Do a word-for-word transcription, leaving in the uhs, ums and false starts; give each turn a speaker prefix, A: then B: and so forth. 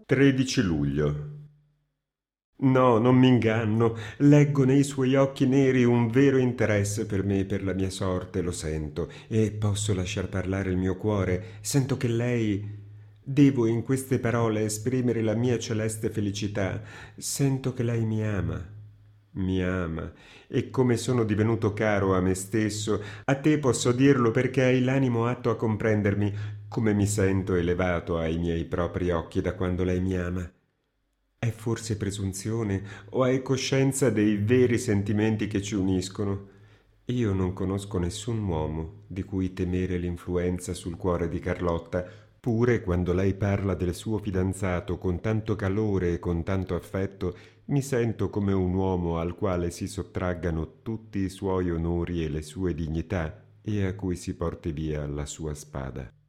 A: tredici luglio. No, non m'inganno. Leggo nei suoi occhi neri un vero interesse per me e per la mia sorte, lo sento, e posso lasciar parlare il mio cuore. Sento che lei... Devo in queste parole esprimere la mia celeste felicità. Sento che lei mi ama. Mi ama. E come sono divenuto caro a me stesso, a te posso dirlo perché hai l'animo atto a comprendermi, come mi sento elevato ai miei propri occhi da quando lei mi ama. È forse presunzione o hai coscienza dei veri sentimenti che ci uniscono? Io non conosco nessun uomo di cui temere l'influenza sul cuore di Carlotta, pure quando lei parla del suo fidanzato con tanto calore e con tanto affetto, mi sento come un uomo al quale si sottraggano tutti i suoi onori e le sue dignità e a cui si porti via la sua spada.